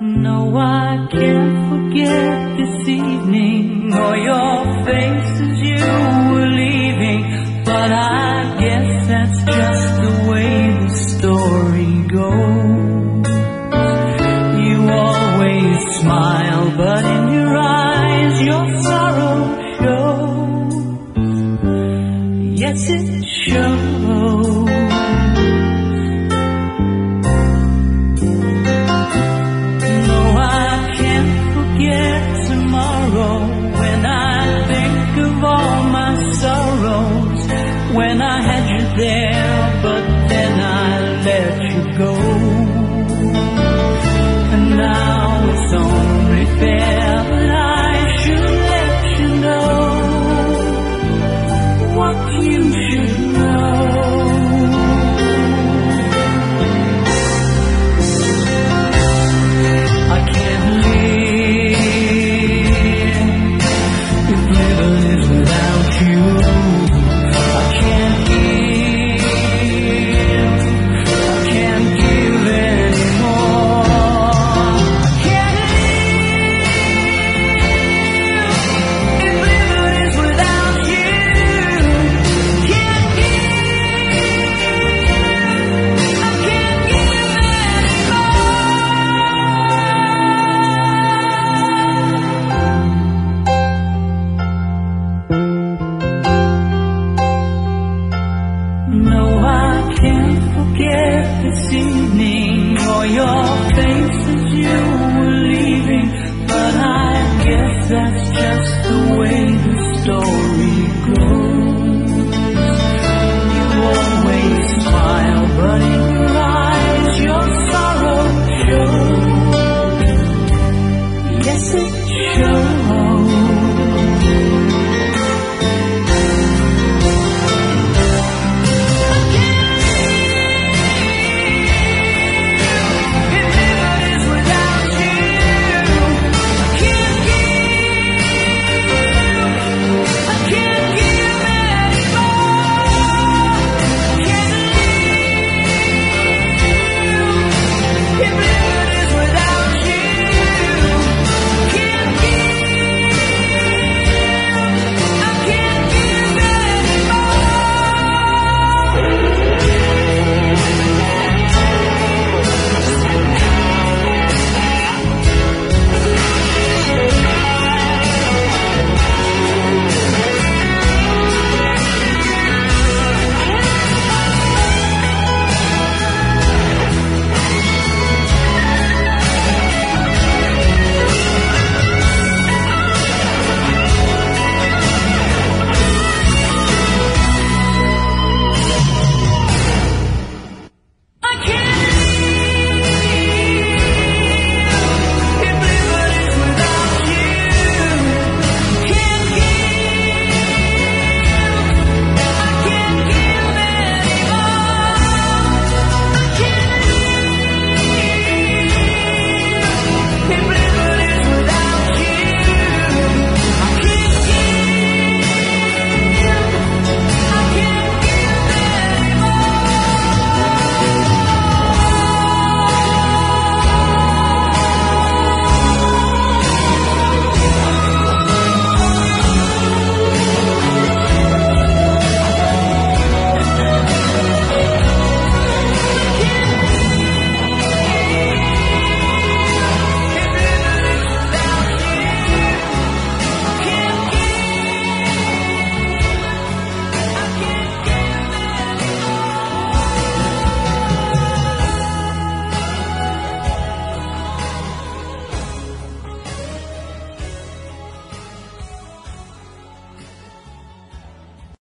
No, I can't forget this evening or your face as you were leaving, but I guess that's just the way the story goes. You always smile, but in your eyes your sorrow shows. Yes, it shows. When I had you there, but then I let you go. And now it's only fair that I should let you know what you should know. I can't live if living is without you. This evening, or your face as you were leaving, but I guess that's just the way the story